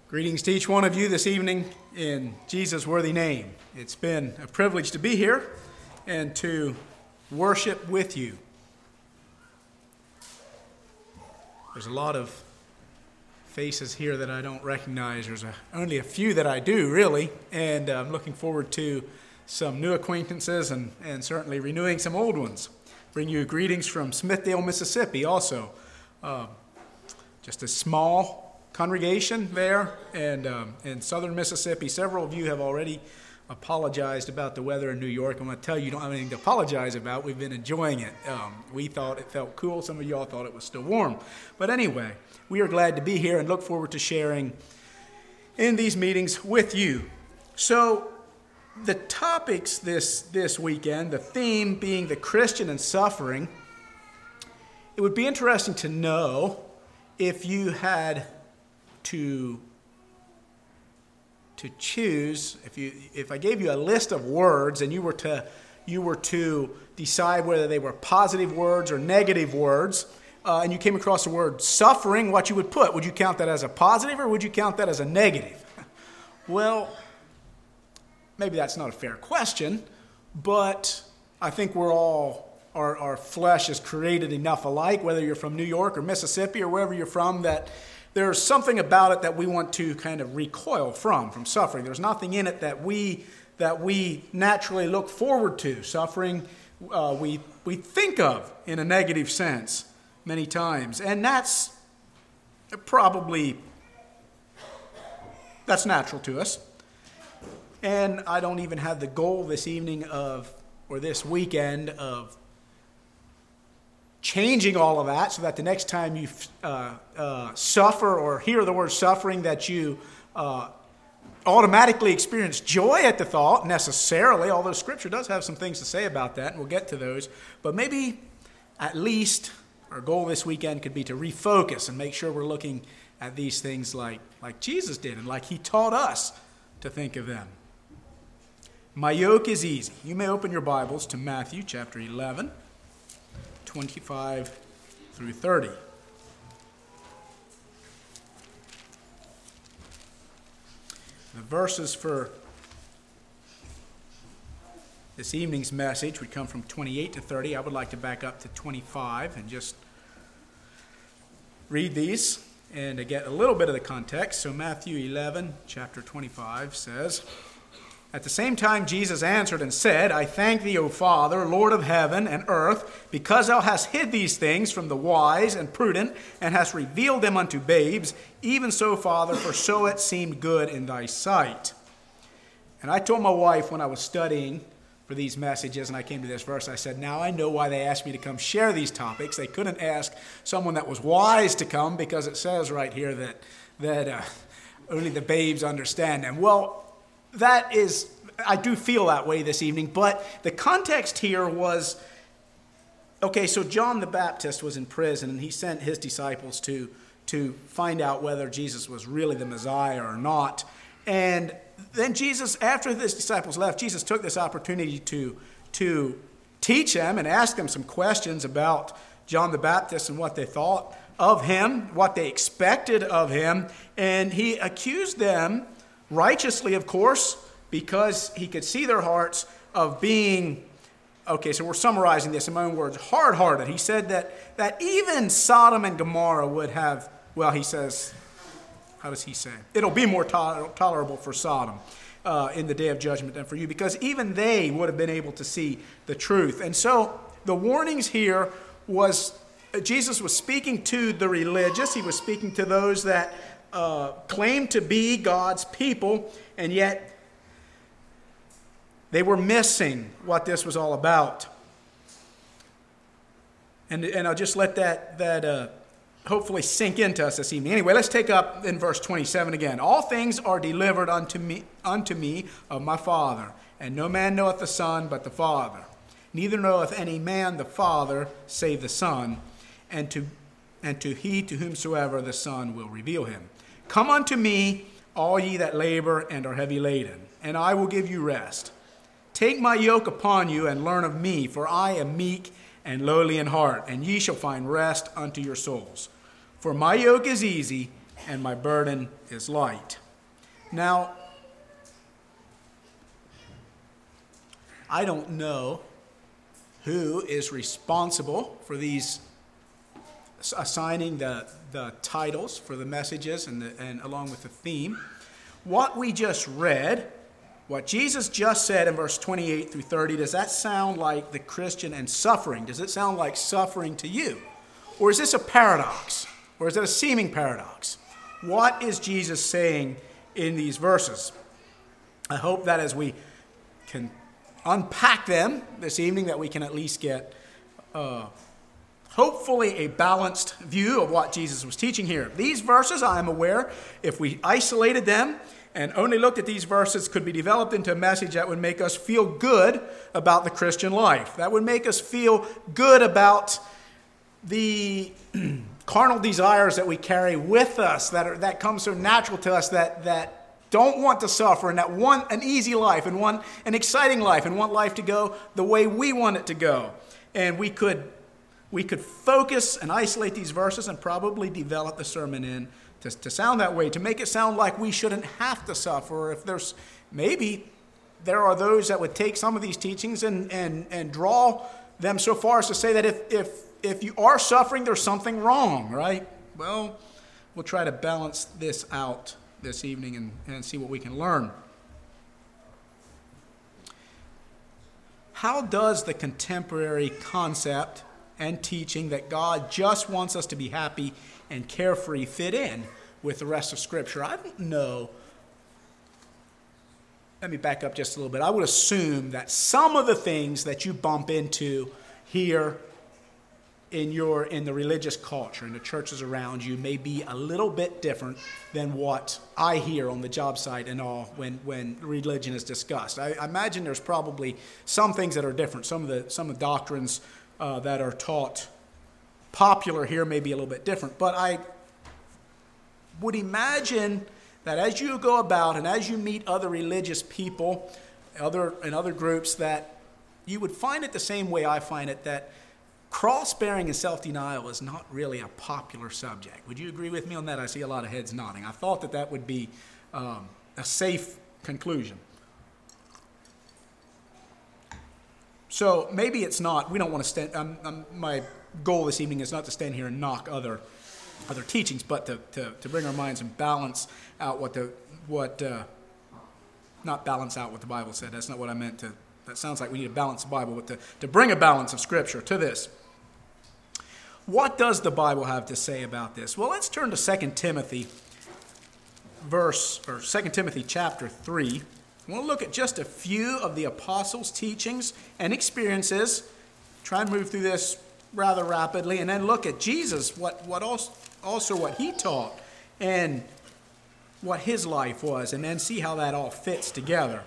Greetings to each one of you this evening in Jesus' worthy name. It's been a privilege to be here and to worship with you. There's a lot of faces here that I don't recognize. There's only a few that I do, really, and I'm looking forward to some new acquaintances and certainly renewing some old ones. Bring you greetings from Smithdale, Mississippi also. Just a small congregation there, and in southern Mississippi. Several of you have already apologized about the weather in New York. I'm going to tell you, you don't have anything to apologize about. We've been enjoying it. We thought it felt cool. Some of y'all thought it was still warm. But anyway, we are glad to be here and look forward to sharing in these meetings with you. So the topics this weekend, the theme being the Christian and suffering, it would be interesting to know if you had to choose, if I gave you a list of words and you were to decide whether they were positive words or negative words, and you came across the word suffering, what you would put? Would you count that as a positive or would you count that as a negative? Well, maybe that's not a fair question, but I think we're all, our flesh is created enough alike, whether you're from New York or Mississippi or wherever you're from, that there's something about it that we want to kind of recoil from suffering. There's nothing in it that we naturally look forward to. Suffering we think of in a negative sense many times. And that's natural to us. And I don't even have the goal this evening or this weekend of changing all of that so that the next time you suffer or hear the word suffering that you automatically experience joy at the thought necessarily, although Scripture does have some things to say about that, and we'll get to those. But maybe at least our goal this weekend could be to refocus and make sure we're looking at these things like Jesus did and like he taught us to think of them. My yoke is easy. You may open your Bibles to Matthew chapter 11. 25 through 30. The verses for this evening's message would come from 28 to 30. I would like to back up to 25 and just read these and to get a little bit of the context. So Matthew 11, chapter 25 says, "At the same time Jesus answered and said, I thank thee, O Father, Lord of heaven and earth, because thou hast hid these things from the wise and prudent, and hast revealed them unto babes. Even so, Father, for so it seemed good in thy sight." And I told my wife when I was studying for these messages, and I came to this verse, I said, now I know why they asked me to come share these topics. They couldn't ask someone that was wise to come, because it says right here that only the babes understand them. Well, I do feel that way this evening, but the context here was, okay, so John the Baptist was in prison, and he sent his disciples to find out whether Jesus was really the Messiah or not. And then Jesus, after his disciples left, Jesus took this opportunity to teach them and ask them some questions about John the Baptist and what they thought of him, what they expected of him, and he accused them, righteously, of course, because he could see their hearts, of being, okay, so we're summarizing this in my own words, hard-hearted. He said that even Sodom and Gomorrah would have, well, he says, how does he say? It'll be more tolerable for Sodom in the day of judgment than for you, because even they would have been able to see the truth. And so the warnings here was, Jesus was speaking to the religious. He was speaking to those that claimed to be God's people, and yet they were missing what this was all about. And I'll just let that hopefully sink into us this evening. Anyway, let's take up in verse 27 again. "All things are delivered unto me of my Father, and no man knoweth the Son but the Father. Neither knoweth any man the Father save the Son, and to he to whomsoever the Son will reveal him. Come unto me, all ye that labor and are heavy laden, and I will give you rest. Take my yoke upon you and learn of me, for I am meek and lowly in heart, and ye shall find rest unto your souls. For my yoke is easy and my burden is light. Now, I don't know who is responsible for these assigning the titles for the messages and along with the theme. What we just read, what Jesus just said in verse 28 through 30, does that sound like the Christian and suffering? Does it sound like suffering to you? Or is this a paradox? Or is it a seeming paradox? What is Jesus saying in these verses? I hope that as we can unpack them this evening, that we can at least get hopefully a balanced view of what Jesus was teaching here. These verses, I am aware, if we isolated them and only looked at these verses, could be developed into a message that would make us feel good about the Christian life. That would make us feel good about the carnal desires that we carry with us, that come so natural to us, that don't want to suffer, and that want an easy life, and want an exciting life, and want life to go the way we want it to go. And we could focus and isolate these verses and probably develop the sermon in to sound that way, to make it sound like we shouldn't have to suffer. Or if there are those that would take some of these teachings and draw them so far as to say that if you are suffering, there's something wrong, right? Well, we'll try to balance this out this evening and see what we can learn. How does the contemporary concept and teaching that God just wants us to be happy and carefree fit in with the rest of Scripture? I don't know. Let me back up just a little bit. I would assume that some of the things that you bump into here in the religious culture, in the churches around you, may be a little bit different than what I hear on the job site and all when religion is discussed. I imagine there's probably some things that are different. Some of the doctrines that are taught popular here may be a little bit different. But I would imagine that as you go about and as you meet other religious people, other groups, that you would find it the same way I find it, that cross-bearing and self-denial is not really a popular subject. Would you agree with me on that? I see a lot of heads nodding. I thought that would be a safe conclusion. So maybe it's not. We don't want to stand. My goal this evening is not to stand here and knock other teachings, but to bring our minds and balance out not balance out what the Bible said. That's not what I meant to. That sounds like we need to balance the Bible, but to bring a balance of Scripture to this. What does the Bible have to say about this? Well, let's turn to 2 Timothy chapter 3. We'll look at just a few of the apostles' teachings and experiences. Try and move through this rather rapidly, and then look at Jesus, what he taught and what his life was, and then see how that all fits together.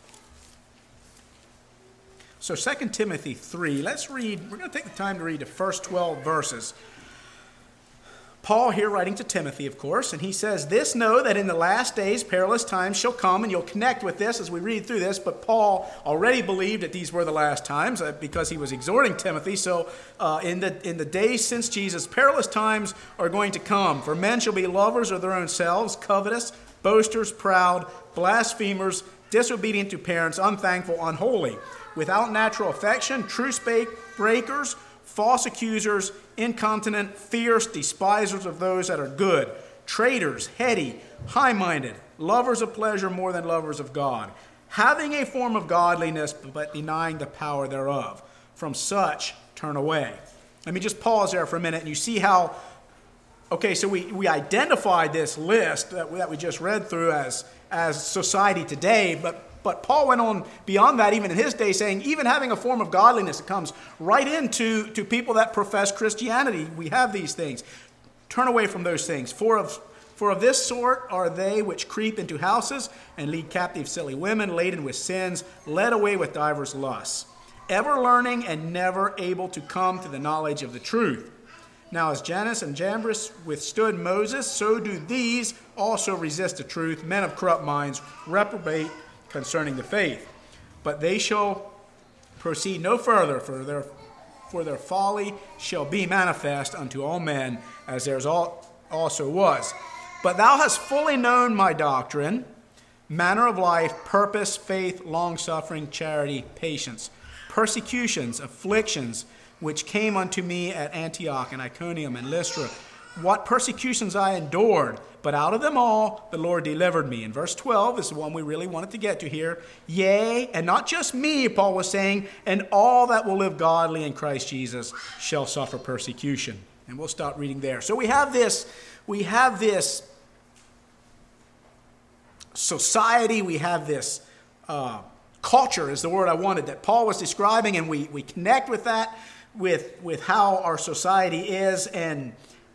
So 2 Timothy 3, let's read. We're going to take the time to read the first 12 verses. Paul here writing to Timothy, of course, and he says, "This know that in the last days perilous times shall come," and you'll connect with this as we read through this, but Paul already believed that these were the last times because he was exhorting Timothy. So in the days since Jesus, perilous times are going to come. For men shall be lovers of their own selves, covetous, boasters, proud, blasphemers, disobedient to parents, unthankful, unholy, without natural affection, truce breakers, false accusers, incontinent, fierce, despisers of those that are good, traitors, heady, high-minded, lovers of pleasure more than lovers of God, having a form of godliness but denying the power thereof. From such turn away. Let me just pause there for a minute, and you see how, so we identified this list that we just read through as society today, but Paul went on beyond that even in his day, saying even having a form of godliness, it comes right into people that profess Christianity. We have these things. Turn away from those things. For of this sort are they which creep into houses and lead captive silly women, laden with sins, led away with divers lusts, ever learning and never able to come to the knowledge of the truth. Now as Jannes and Jambres withstood Moses, so do these also resist the truth, men of corrupt minds, reprobate concerning the faith. But they shall proceed no further, for their folly shall be manifest unto all men, as theirs also was. But thou hast fully known my doctrine, manner of life, purpose, faith, long-suffering, charity, patience, persecutions, afflictions, which came unto me at Antioch and Iconium and Lystra. What persecutions I endured, but out of them all the Lord delivered me. And verse 12 is the one we really wanted to get to here. Yea, and not just me, Paul was saying, and all that will live godly in Christ Jesus shall suffer persecution. And we'll start reading there. So we have this society, we have this culture is the word I wanted that Paul was describing, and we connect with that, with how our society is, and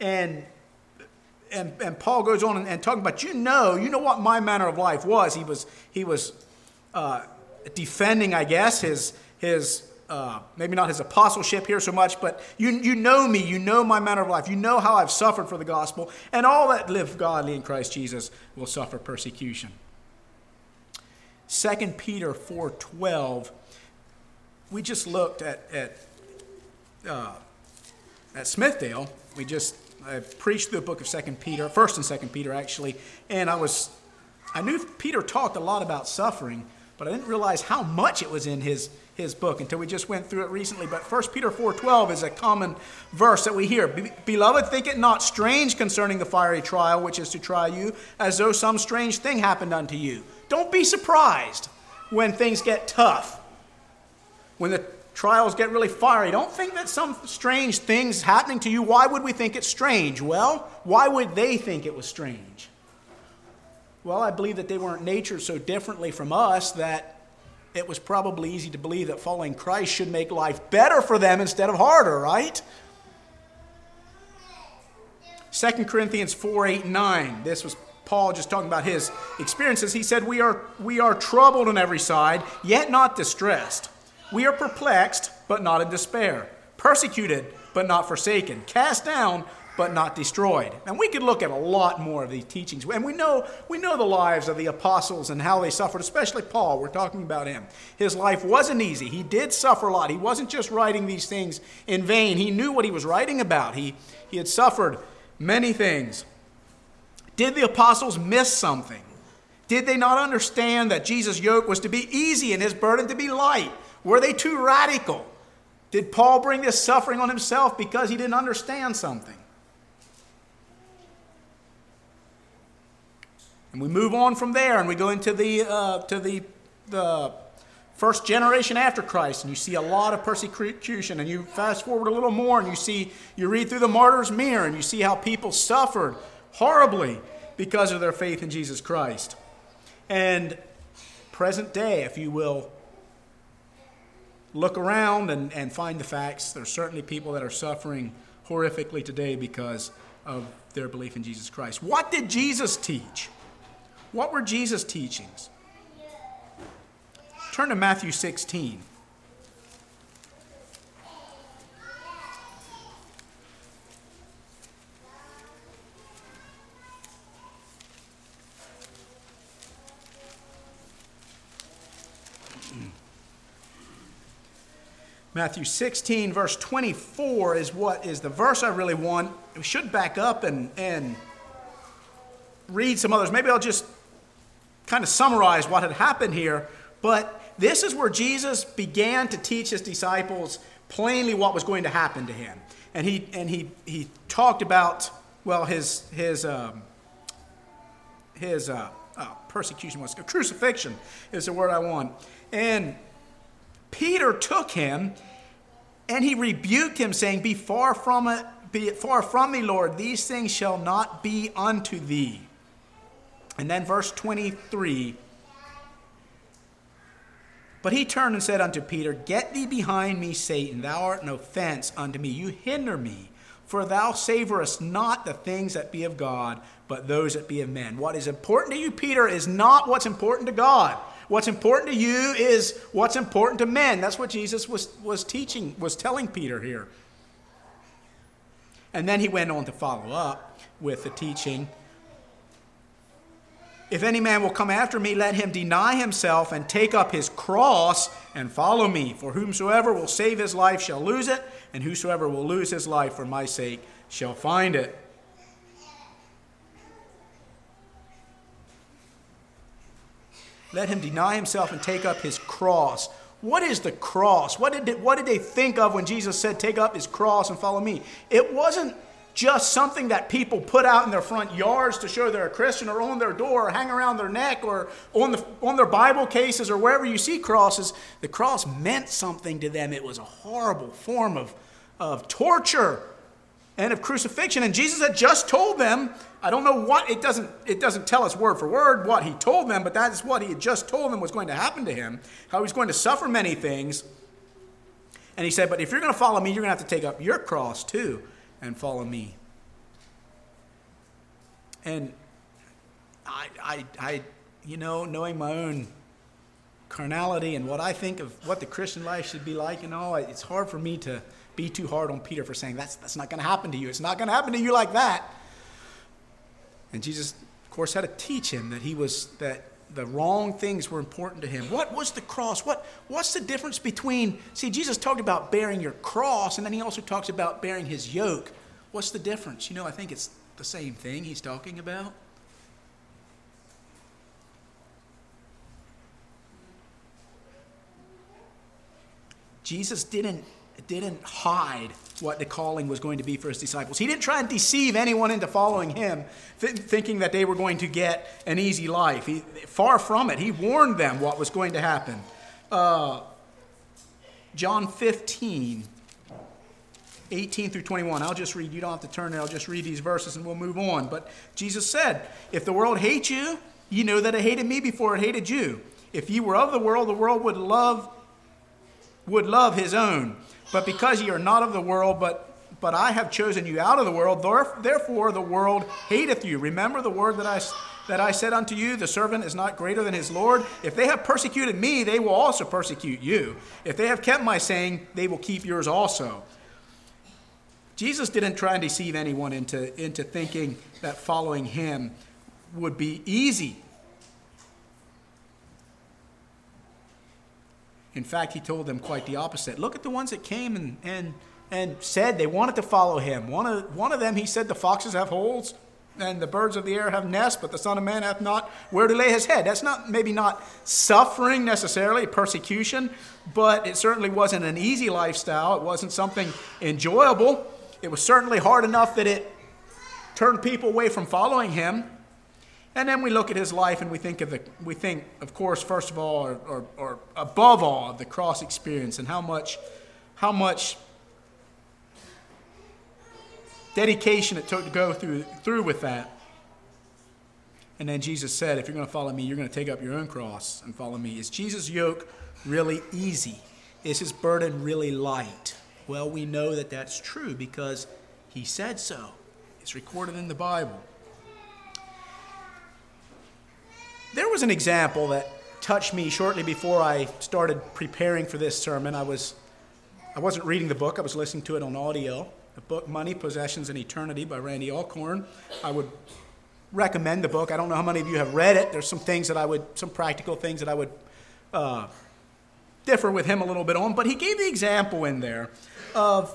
Paul goes on and talking about, you know what my manner of life was. He was defending, I guess, his maybe not his apostleship here so much, but you know me, you know my manner of life, you know how I've suffered for the gospel, and all that live godly in Christ Jesus will suffer persecution. 2 Peter 4:12. We just looked at Smithdale. I preached the book of 2 Peter, 1st and 2 Peter actually, and I knew Peter talked a lot about suffering, but I didn't realize how much it was in his book until we just went through it recently. But 1 Peter 4:12 is a common verse that we hear. Beloved, think it not strange concerning the fiery trial which is to try you, as though some strange thing happened unto you. Don't be surprised when things get tough, when the trials get really fiery. Don't think that some strange thing's happening to you. Why would we think it's strange? Well, why would they think it was strange? Well, I believe that they weren't natured so differently from us that it was probably easy to believe that following Christ should make life better for them instead of harder, right? 2 Corinthians 4:8-9. This was Paul just talking about his experiences. He said, we are troubled on every side, yet not distressed. We are perplexed, but not in despair. Persecuted, but not forsaken. Cast down, but not destroyed. And we could look at a lot more of these teachings. And we know the lives of the apostles and how they suffered, especially Paul. We're talking about him. His life wasn't easy. He did suffer a lot. He wasn't just writing these things in vain. He knew what he was writing about. He had suffered many things. Did the apostles miss something? Did they not understand that Jesus' yoke was to be easy and his burden to be light? Were they too radical? Did Paul bring this suffering on himself because he didn't understand something? And we move on from there, and we go into the first generation after Christ, and you see a lot of persecution. And you fast forward a little more, and you read through the martyr's mirror, and you see how people suffered horribly because of their faith in Jesus Christ. And present day, if you will look around and find the facts, there's certainly people that are suffering horrifically today because of their belief in Jesus Christ. What did Jesus teach? What were Jesus' teachings? Turn to Matthew 16. Matthew 16, verse 24 is the verse I really want. We should back up and read some others. Maybe I'll just kind of summarize what had happened here. But this is where Jesus began to teach his disciples plainly what was going to happen to him. And he talked about, well, his persecution was crucifixion is the word I want. And Peter took him and he rebuked him, saying, Be it far from me, Lord, these things shall not be unto thee. And then verse 23, But he turned and said unto Peter, Get thee behind me, Satan, thou art an offense unto me. You hinder me, for thou savorest not the things that be of God, but those that be of men. What is important to you, Peter, is not what's important to God. What's important to you is what's important to men. That's what Jesus was teaching, was telling Peter here. And then he went on to follow up with the teaching, If any man will come after me, let him deny himself and take up his cross and follow me. For whomsoever will save his life shall lose it, and whosoever will lose his life for my sake shall find it. let him deny himself and take up his cross. What is the cross? What did they think of when Jesus said, take up his cross and follow me? It wasn't just something that people put out in their front yards to show they're a Christian, or on their door, or hang around their neck, or on their Bible cases, or wherever you see crosses. The cross meant something to them. It was a horrible form of torture and of crucifixion. And Jesus had just told them, I don't know what, it doesn't tell us word for word what he told them, but that is what he had just told them was going to happen to him, how he was going to suffer many things. And he said, but if you're going to follow me, you're going to have to take up your cross too and follow me. And I knowing my own carnality and what I think of what the Christian life should be like, it's hard for me to be too hard on Peter for saying that's not going to happen to you. It's not going to happen to you like that. And Jesus, of course, had to teach him that the wrong things were important to him. What was the cross? What's the difference between, Jesus talked about bearing your cross, and then he also talks about bearing his yoke. What's the difference? I think it's the same thing he's talking about. Jesus didn't hide what the calling was going to be for his disciples. He didn't try and deceive anyone into following him, thinking that they were going to get an easy life. Far from it. He warned them what was going to happen. John 15, 18 through 21. I'll just read. You don't have to turn there. I'll just read these verses and we'll move on. But Jesus said, if the world hates you, you know that it hated me before it hated you. If you were of the world would love his own. But because ye are not of the world, but I have chosen you out of the world, therefore the world hateth you. Remember the word that I said unto you, the servant is not greater than his Lord. If they have persecuted me, they will also persecute you. If they have kept my saying, they will keep yours also. Jesus didn't try and deceive anyone into thinking that following him would be easy. In fact, he told them quite the opposite. Look at the ones that came and said they wanted to follow him. One of them, he said, the foxes have holes and the birds of the air have nests, but the Son of Man hath not where to lay his head. That's maybe not suffering necessarily, persecution, but it certainly wasn't an easy lifestyle. It wasn't something enjoyable. It was certainly hard enough that it turned people away from following him. And then we look at his life and we think, of course, first of all, or above all, of the cross experience and how much dedication it took to go through with that. And then Jesus said, if you're going to follow me, you're going to take up your own cross and follow me. Is Jesus' yoke really easy? Is his burden really light? Well, we know that that's true because he said so. It's recorded in the Bible. There was an example that touched me shortly before I started preparing for this sermon. I wasn't reading the book. I was listening to it on audio. The book Money, Possessions, and Eternity by Randy Alcorn. I would recommend the book. I don't know how many of you have read it. There's some practical things that I would differ with him a little bit on. But he gave the example in there of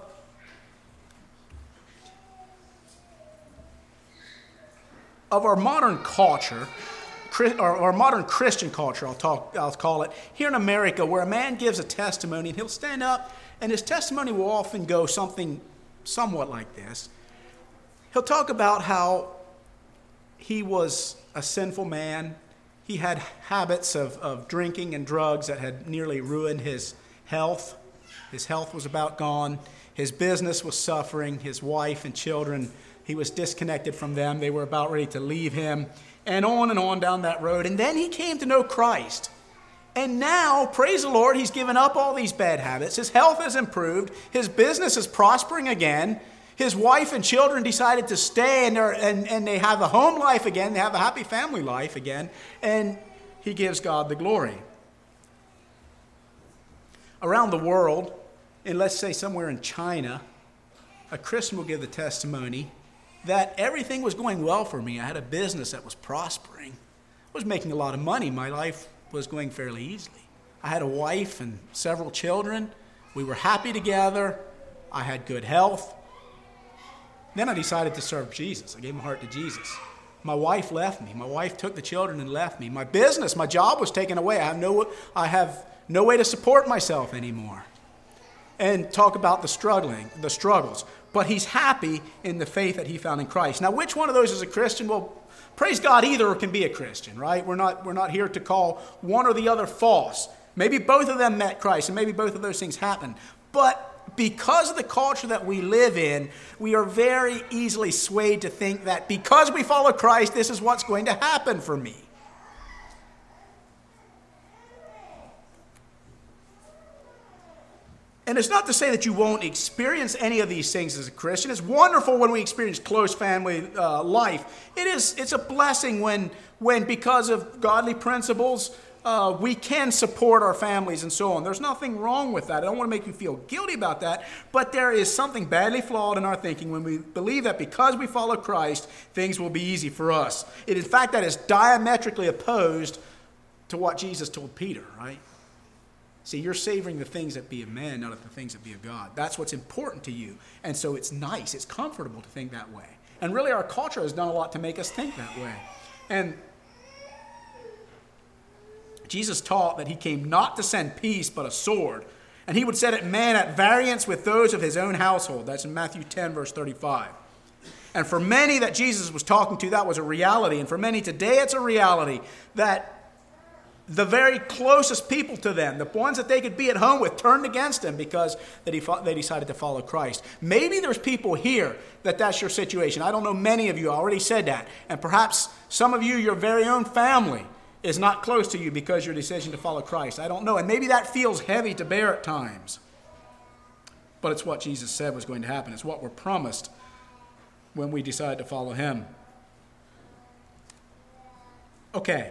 our modern culture, or modern Christian culture, I'll call it, here in America, where a man gives a testimony and he'll stand up and his testimony will often go somewhat like this. He'll talk about how he was a sinful man. He had habits of drinking and drugs that had nearly ruined his health. His health was about gone. His business was suffering. His wife and children, he was disconnected from them. They were about ready to leave him. And on down that road. And then he came to know Christ. And now, praise the Lord, he's given up all these bad habits. His health has improved. His business is prospering again. His wife and children decided to stay, and they have a home life again. They have a happy family life again. And he gives God the glory. Around the world, and let's say somewhere in China, a Christian will give the testimony that everything was going well for me. I had a business that was prospering. I was making a lot of money. My life was going fairly easily. I had a wife and several children. We were happy together. I had good health. Then I decided to serve Jesus. I gave my heart to Jesus. My wife left me. My wife took the children and left me. My business, my job was taken away. I have no way to support myself anymore. And talk about the struggles. But he's happy in the faith that he found in Christ. Now, which one of those is a Christian? Well, praise God, either can be a Christian, right? We're not here to call one or the other false. Maybe both of them met Christ, and maybe both of those things happened. But because of the culture that we live in, we are very easily swayed to think that because we follow Christ, this is what's going to happen for me. And it's not to say that you won't experience any of these things as a Christian. It's wonderful when we experience close family life. It's a blessing when because of godly principles, we can support our families and so on. There's nothing wrong with that. I don't want to make you feel guilty about that, but there is something badly flawed in our thinking when we believe that because we follow Christ, things will be easy for us. In fact, that is diametrically opposed to what Jesus told Peter, right? See, you're savoring the things that be of man, not of the things that be of God. That's what's important to you. And so it's nice, it's comfortable to think that way. And really our culture has done a lot to make us think that way. And Jesus taught that he came not to send peace, but a sword. And he would set man at variance with those of his own household. That's in Matthew 10, verse 35. And for many that Jesus was talking to, that was a reality. And for many today, it's a reality that the very closest people to them, the ones that they could be at home with, turned against them because they decided to follow Christ. Maybe there's people here that's your situation. I don't know many of you. I already said that. And perhaps some of you, your very own family, is not close to you because of your decision to follow Christ. I don't know. And maybe that feels heavy to bear at times. But it's what Jesus said was going to happen. It's what we're promised when we decide to follow him. Okay.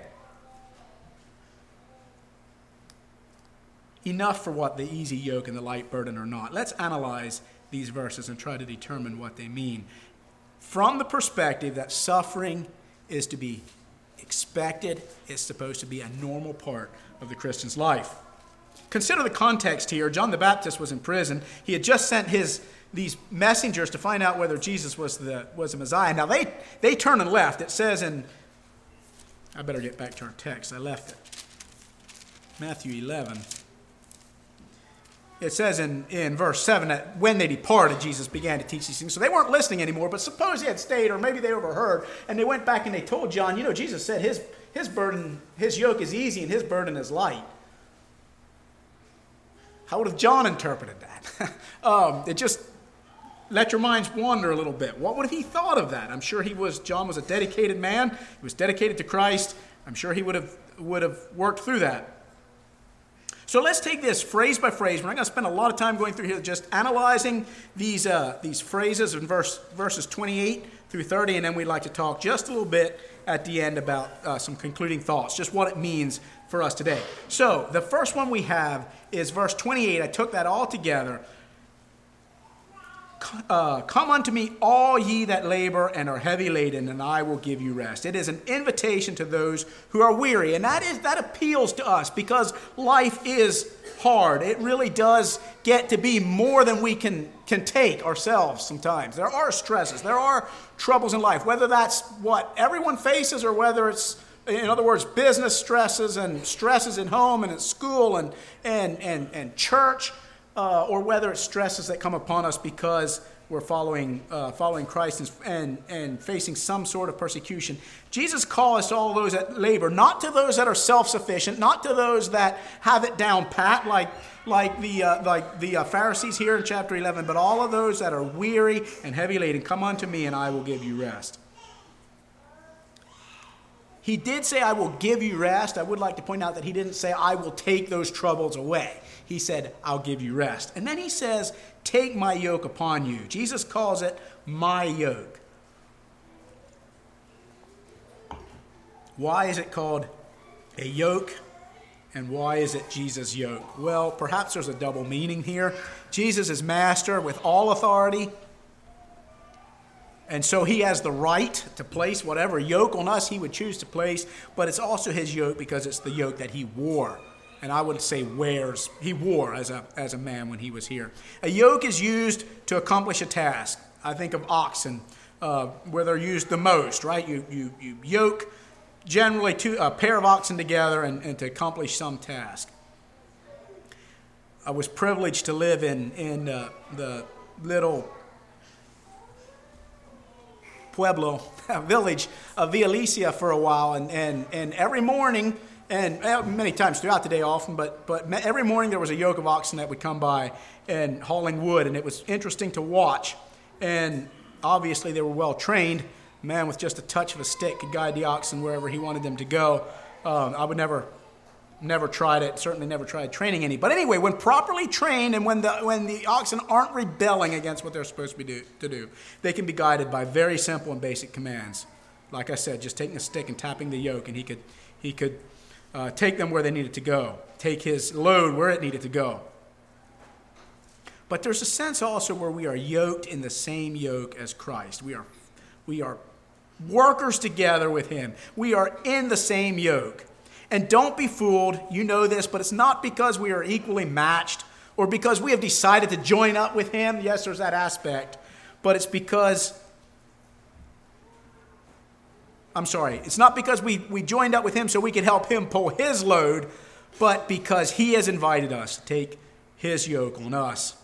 Enough for what the easy yoke and the light burden are not. Let's analyze these verses and try to determine what they mean from the perspective that suffering is to be expected. It's supposed to be a normal part of the Christian's life. Consider the context here. John the Baptist was in prison. He had just sent these messengers to find out whether Jesus was the Messiah. Now they turned and left. It says I better get back to our text. I left it. Matthew 11. It says in verse 7 that when they departed, Jesus began to teach these things. So they weren't listening anymore, but suppose they had stayed, or maybe they overheard, and they went back and they told John, Jesus said his burden, his yoke is easy and his burden is light. How would have John interpreted that? It just let your minds wander a little bit. What would he thought of that? I'm sure John was a dedicated man. He was dedicated to Christ. I'm sure he would have worked through that. So let's take this phrase by phrase. We're not going to spend a lot of time going through here, just analyzing these phrases in verses 28 through 30, and then we'd like to talk just a little bit at the end about some concluding thoughts, just what it means for us today. So the first one we have is verse 28. I took that all together. Come unto me, all ye that labor and are heavy laden, and I will give you rest. It is an invitation to those who are weary, and that appeals to us because life is hard. It really does get to be more than we can take ourselves sometimes. There are stresses, there are troubles in life, whether that's what everyone faces or whether it's, in other words, business stresses and stresses in home and at school and church. Or whether it's stresses that come upon us because we're following Christ and facing some sort of persecution. Jesus calls to all those that labor, not to those that are self-sufficient, not to those that have it down pat, like the Pharisees here in chapter 11, but all of those that are weary and heavy laden. Come unto me, and I will give you rest. He did say, I will give you rest. I would like to point out that he didn't say, I will take those troubles away. He said, I'll give you rest. And then he says, take my yoke upon you. Jesus calls it my yoke. Why is it called a yoke? And why is it Jesus' yoke? Well, perhaps there's a double meaning here. Jesus is master with all authority. And so he has the right to place whatever yoke on us he would choose to place, but it's also his yoke because it's the yoke that he wore. And I would say he wore as a man when he was here. A yoke is used to accomplish a task. I think of oxen where they're used the most, right? You yoke generally a pair of oxen together and to accomplish some task. I was privileged to live in the little pueblo, village of Villa Alicia for a while, and every morning, and many times throughout the day often, but every morning there was a yoke of oxen that would come by and hauling wood, and it was interesting to watch. And obviously they were well trained. A man with just a touch of a stick could guide the oxen wherever he wanted them to go. I would never tried it, certainly never tried training any. But anyway, when properly trained and when the oxen aren't rebelling against what they're supposed to do, they can be guided by very simple and basic commands. Like I said, just taking a stick and tapping the yoke, and he could take them where they needed to go, take his load where it needed to go. But there's a sense also where we are yoked in the same yoke as Christ. We are workers together with him. We are in the same yoke. And don't be fooled, you know this, but it's not because we are equally matched or because we have decided to join up with him. Yes, there's that aspect. But it's not because we joined up with him so we could help him pull his load, but because he has invited us to take his yoke on us.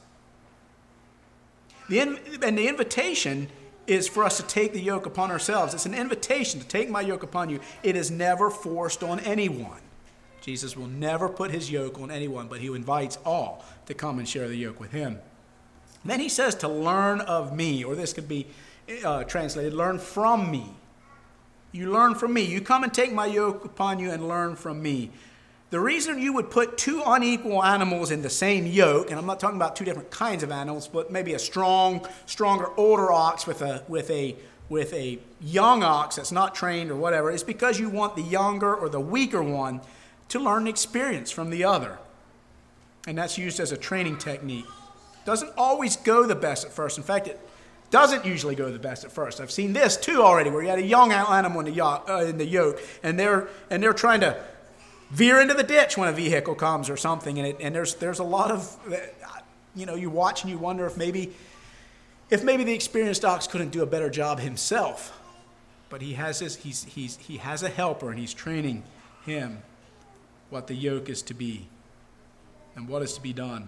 And the invitation is for us to take the yoke upon ourselves. It's an invitation to take my yoke upon you. It is never forced on anyone. Jesus will never put his yoke on anyone, but he invites all to come and share the yoke with him. Then he says to learn of me, or this could be translated, learn from me. You learn from me. You come and take my yoke upon you and learn from me. The reason you would put two unequal animals in the same yoke, and I'm not talking about two different kinds of animals, but maybe a stronger, older ox with a young ox that's not trained or whatever, is because you want the younger or the weaker one to learn experience from the other. And that's used as a training technique. Doesn't always go the best at first. In fact, it doesn't usually go the best at first. I've seen this too already, where you had a young animal in the yoke, and they're trying to veer into the ditch when a vehicle comes or something, and there's a lot of, you watch and you wonder if maybe the experienced ox couldn't do a better job himself, but he has a helper, and he's training him what the yoke is to be and what is to be done.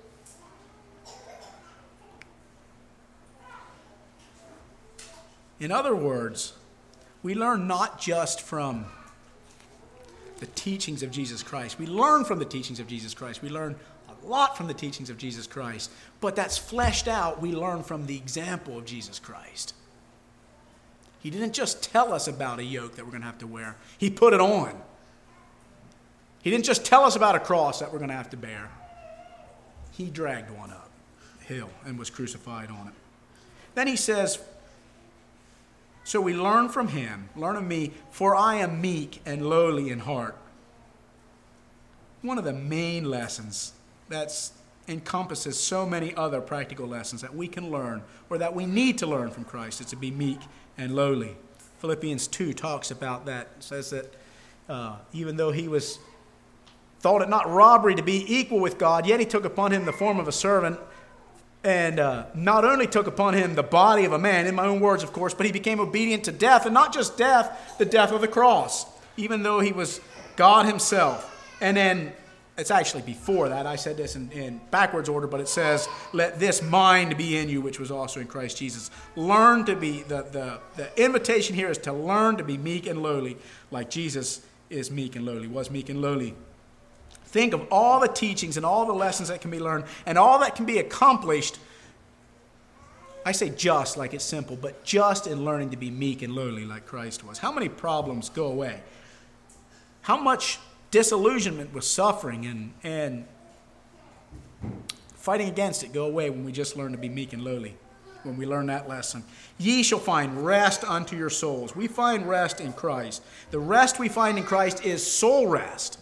In other words, we learn not just from the teachings of Jesus Christ. We learn from the teachings of Jesus Christ. We learn a lot from the teachings of Jesus Christ. But that's fleshed out. We learn from the example of Jesus Christ. He didn't just tell us about a yoke that we're going to have to wear. He put it on. He didn't just tell us about a cross that we're going to have to bear. He dragged one up the hill and was crucified on it. Then he says, so we learn from him, learn of me, for I am meek and lowly in heart. One of the main lessons that encompasses so many other practical lessons that we can learn or that we need to learn from Christ is to be meek and lowly. Philippians 2 talks about that. It says that even though he thought it not robbery to be equal with God, yet he took upon him the form of a servant, and not only took upon him the body of a man, in my own words, of course, but he became obedient to death, and not just death, the death of the cross, even though he was God himself. And then, it's actually before that, I said this in backwards order, but it says, let this mind be in you, which was also in Christ Jesus. Learn to be, the invitation here is to learn to be meek and lowly, like Jesus is meek and lowly, was meek and lowly. Think of all the teachings and all the lessons that can be learned and all that can be accomplished. I say just like it's simple, but just in learning to be meek and lowly like Christ was. How many problems go away? How much disillusionment with suffering and fighting against it go away when we just learn to be meek and lowly, when we learn that lesson. Ye shall find rest unto your souls. We find rest in Christ. The rest we find in Christ is soul rest.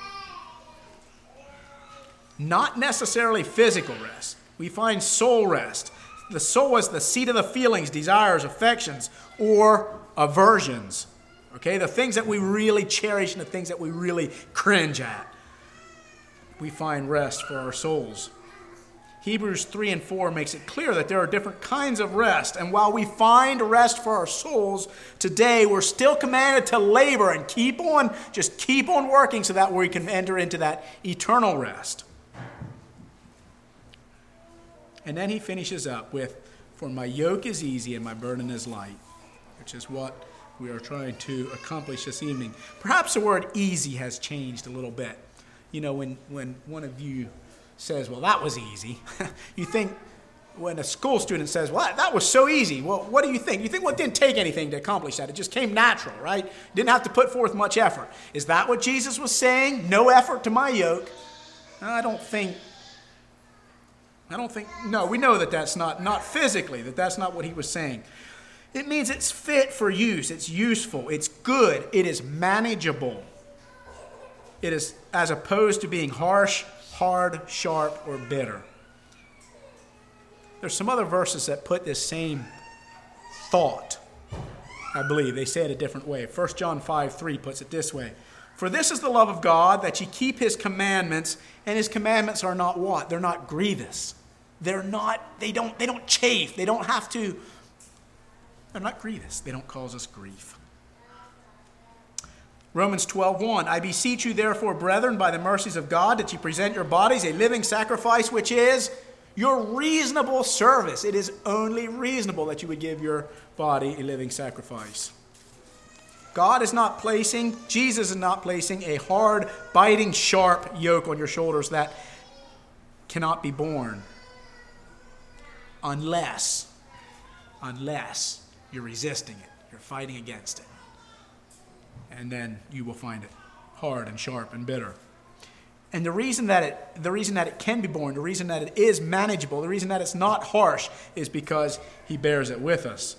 Not necessarily physical rest. We find soul rest. The soul is the seat of the feelings, desires, affections, or aversions. Okay, the things that we really cherish and the things that we really cringe at. We find rest for our souls. Hebrews 3 and 4 makes it clear that there are different kinds of rest. And while we find rest for our souls today, we're still commanded to labor and keep on working so that we can enter into that eternal rest. And then he finishes up with, "For my yoke is easy and my burden is light," which is what we are trying to accomplish this evening. Perhaps the word easy has changed a little bit. You know, when one of you says, "Well, that was easy," you think, when a school student says, "Well, that was so easy," well, what do you think? You think, well, it didn't take anything to accomplish that. It just came natural, right? You didn't have to put forth much effort. Is that what Jesus was saying? No effort to my yoke? I don't think, no, we know that that's not physically, that's not what he was saying. It means it's fit for use, it's useful, it's good, it is manageable. It is as opposed to being harsh, hard, sharp, or bitter. There's some other verses that put this same thought, I believe. They say it a different way. 1 John 5:3 puts it this way: "For this is the love of God, that ye keep his commandments, and his commandments are not" what? They're not grievous. They don't chafe. They're not grievous. They don't cause us grief. Romans 12:1, "I beseech you therefore, brethren, by the mercies of God, that ye present your bodies a living sacrifice, which is your reasonable service." It is only reasonable that you would give your body a living sacrifice. Jesus is not placing a hard, biting, sharp yoke on your shoulders that cannot be borne. Unless you're resisting it, you're fighting against it. And then you will find it hard and sharp and bitter. And the reason that it can be borne, the reason that it is manageable, the reason that it's not harsh is because he bears it with us.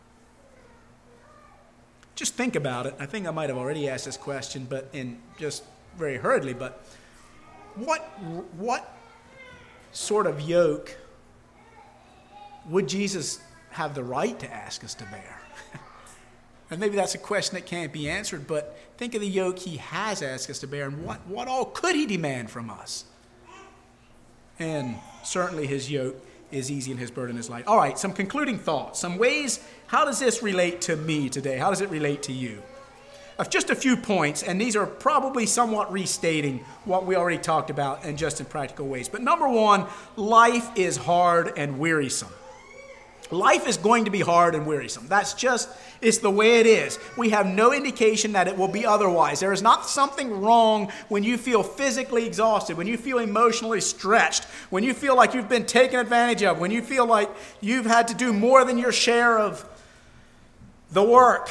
Just think about it. I think I might have already asked this question, but just very hurriedly, but what sort of yoke would Jesus have the right to ask us to bear? And maybe that's a question that can't be answered, but think of the yoke he has asked us to bear, and what all could he demand from us? And certainly his yoke is easy and his burden is light. All right, some concluding thoughts, some ways. How does this relate to me today? How does it relate to you? Just a few points, and these are probably somewhat restating what we already talked about and just in practical ways. But number one, life is hard and wearisome. Life is going to be hard and wearisome. It's the way it is. We have no indication that it will be otherwise. There is not something wrong when you feel physically exhausted, when you feel emotionally stretched, when you feel like you've been taken advantage of, when you feel like you've had to do more than your share of the work.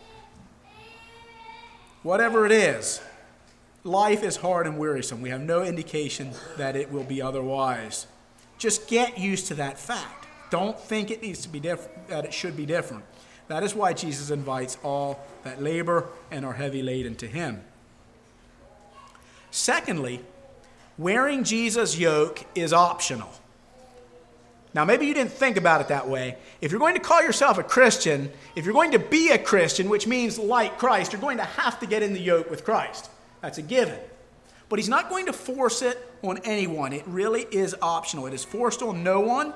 Whatever it is, life is hard and wearisome. We have no indication that it will be otherwise. Just get used to that fact. Don't think it needs to be different, that it should be different. That is why Jesus invites all that labor and are heavy laden to him. Secondly, wearing Jesus' yoke is optional. Now, maybe you didn't think about it that way. If you're going to call yourself a Christian, if you're going to be a Christian, which means like Christ, you're going to have to get in the yoke with Christ. That's a given. But he's not going to force it on anyone. It really is optional. It is forced on no one.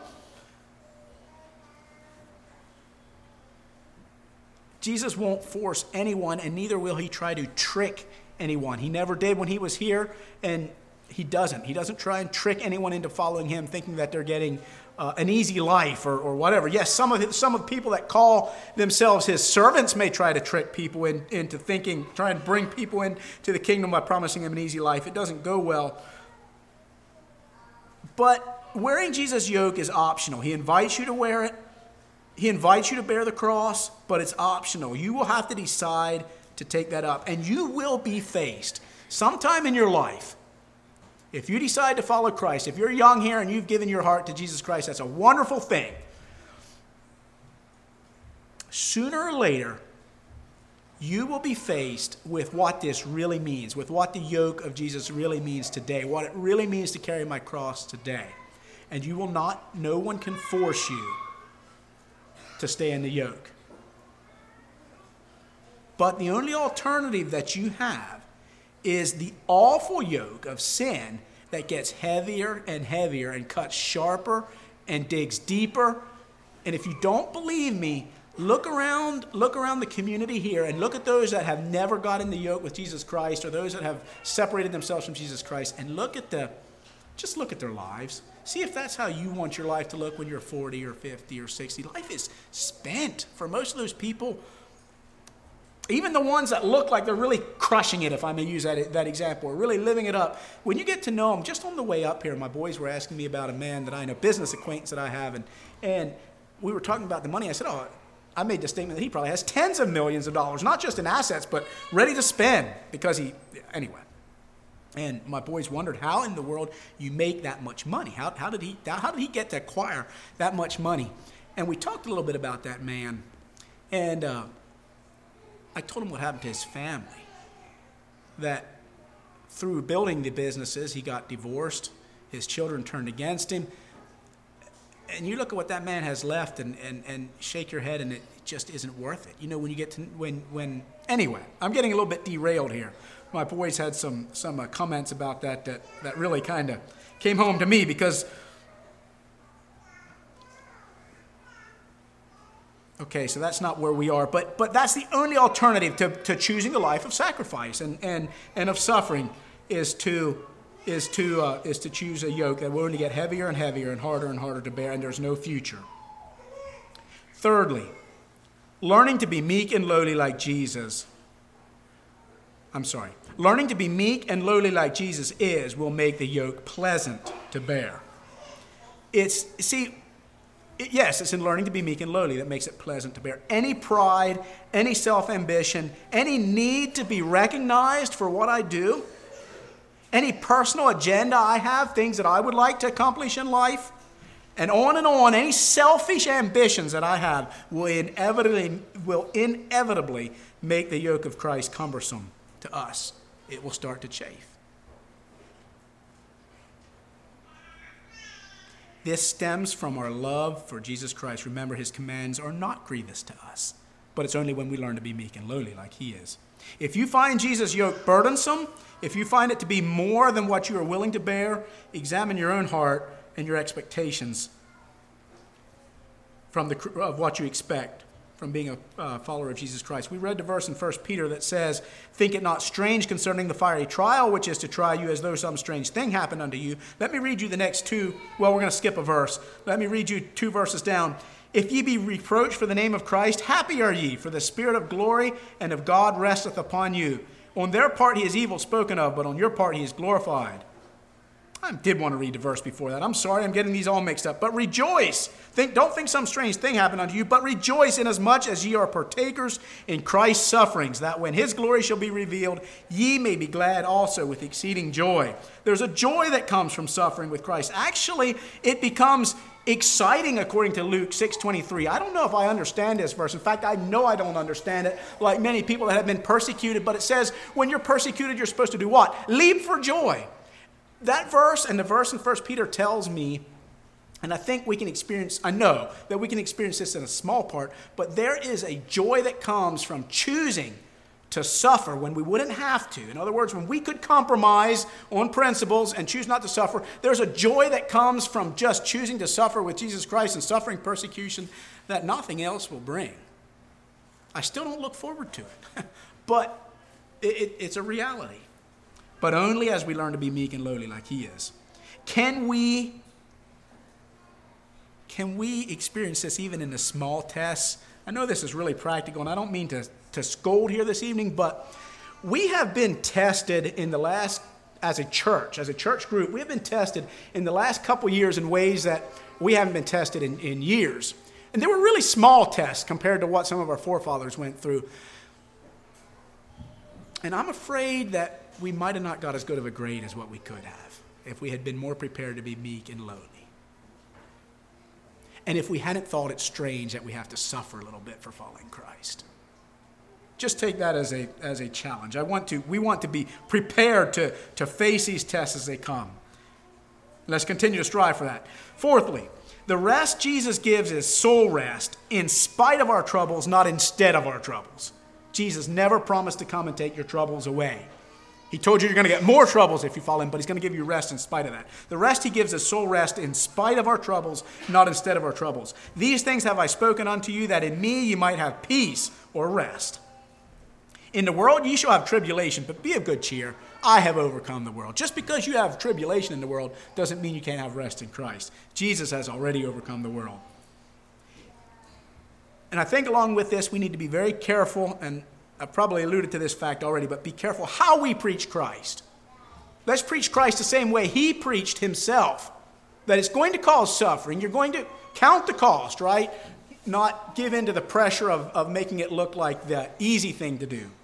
Jesus won't force anyone, and neither will he try to trick anyone. He never did when he was here, and he doesn't. He doesn't try and trick anyone into following him, thinking that they're getting an easy life or whatever. Yes, some of the people that call themselves his servants may try to trick people into thinking, try and bring people into the kingdom by promising them an easy life. It doesn't go well. But wearing Jesus' yoke is optional. He invites you to wear it. He invites you to bear the cross, but it's optional. You will have to decide to take that up. And you will be faced sometime in your life. If you decide to follow Christ, if you're young here and you've given your heart to Jesus Christ, that's a wonderful thing. Sooner or later, you will be faced with what this really means, with what the yoke of Jesus really means today, what it really means to carry my cross today. And no one can force you to stay in the yoke. But the only alternative that you have is the awful yoke of sin that gets heavier and heavier and cuts sharper and digs deeper. And if you don't believe me, look around the community here and look at those that have never got in the yoke with Jesus Christ, or those that have separated themselves from Jesus Christ, and just look at their lives. See if that's how you want your life to look when you're 40 or 50 or 60. Life is spent for most of those people. Even the ones that look like they're really crushing it, if I may use that example, or really living it up. When you get to know them, just on the way up here, my boys were asking me about a man that I know, business acquaintance that I have, and we were talking about the money. I said, I made the statement that he probably has tens of millions of dollars, not just in assets, but ready to spend, because anyway. And my boys wondered, how in the world you make that much money? How did he get to acquire that much money? And we talked a little bit about that man, and I told him what happened to his family, that through building the businesses, he got divorced, his children turned against him, and you look at what that man has left and shake your head, and it just isn't worth it. You know, when you get to, anyway, I'm getting a little bit derailed here. My boys had some comments about that really kind of came home to me, because okay, so that's not where we are, but that's the only alternative to choosing a life of sacrifice and of suffering is to choose a yoke that will only get heavier and heavier and harder to bear, and there's no future. Thirdly, learning to be meek and lowly like Jesus. Learning to be meek and lowly like Jesus will make the yoke pleasant to bear. It's in learning to be meek and lowly that makes it pleasant to bear. Any pride, any self-ambition, any need to be recognized for what I do, any personal agenda I have, things that I would like to accomplish in life, and on, any selfish ambitions that I have will inevitably make the yoke of Christ cumbersome to us. It will start to chafe. This stems from our love for Jesus Christ. Remember, his commands are not grievous to us, but it's only when we learn to be meek and lowly like he is. If you find Jesus' yoke burdensome, if you find it to be more than what you are willing to bear, examine your own heart and your expectations of what you expect from being a follower of Jesus Christ. We read the verse in 1 Peter that says, "Think it not strange concerning the fiery trial, which is to try you as though some strange thing happened unto you." Let me read you the next two. Well, we're going to skip a verse. Let me read you 2 verses down. "If ye be reproached for the name of Christ, happy are ye, for the Spirit of glory and of God resteth upon you. On their part he is evil spoken of, but on your part he is glorified." I did want to read the verse before that. I'm sorry, I'm getting these all mixed up. "But rejoice. Don't think some strange thing happened unto you, but rejoice inasmuch as ye are partakers in Christ's sufferings, that when his glory shall be revealed, ye may be glad also with exceeding joy." There's a joy that comes from suffering with Christ. Actually, it becomes exciting according to Luke 6:23. I don't know if I understand this verse. In fact, I know I don't understand it, like many people that have been persecuted. But it says when you're persecuted, you're supposed to do what? Leap for joy. That verse and the verse in 1 Peter tells me, and I think I know that we can experience this in a small part, but there is a joy that comes from choosing to suffer when we wouldn't have to. In other words, when we could compromise on principles and choose not to suffer, there's a joy that comes from just choosing to suffer with Jesus Christ and suffering persecution that nothing else will bring. I still don't look forward to it, but it's a reality. But only as we learn to be meek and lowly like he is. Can we experience this even in the small tests? I know this is really practical, and I don't mean to scold here this evening, but we have been tested in the last, as a church group, we have been tested in the last couple years in ways that we haven't been tested in years. And they were really small tests compared to what some of our forefathers went through. And I'm afraid that we might have not got as good of a grade as what we could have if we had been more prepared to be meek and lowly. And if we hadn't thought it strange that we have to suffer a little bit for following Christ. Just take that as a challenge. We want to be prepared to face these tests as they come. Let's continue to strive for that. Fourthly, the rest Jesus gives is soul rest in spite of our troubles, not instead of our troubles. Jesus never promised to come and take your troubles away. He told you you're going to get more troubles if you follow him, but he's going to give you rest in spite of that. The rest he gives us soul rest in spite of our troubles, not instead of our troubles. These things have I spoken unto you, that in me you might have peace or rest. In the world ye shall have tribulation, but be of good cheer. I have overcome the world. Just because you have tribulation in the world doesn't mean you can't have rest in Christ. Jesus has already overcome the world. And I think along with this, we need to be very careful, and I've probably alluded to this fact already, but be careful how we preach Christ. Let's preach Christ the same way he preached himself, that it's going to cause suffering. You're going to count the cost, right? Not give in to the pressure of making it look like the easy thing to do.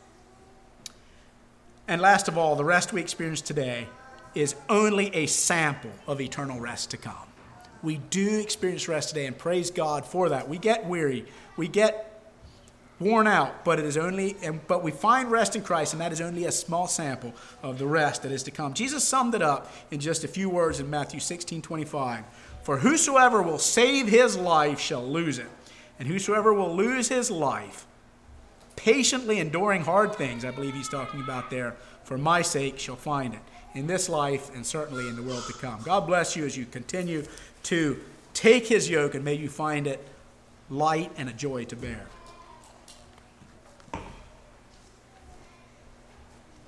And last of all, the rest we experience today is only a sample of eternal rest to come. We do experience rest today, and praise God for that. We get weary, we get worn out, but we find rest in Christ, and that is only a small sample of the rest that is to come. Jesus summed it up in just a few words in Matthew 16:25. For whosoever will save his life shall lose it, and whosoever will lose his life, patiently enduring hard things, I believe he's talking about there, for my sake shall find it, in this life and certainly in the world to come. God bless you as you continue to take his yoke, and may you find it light and a joy to bear.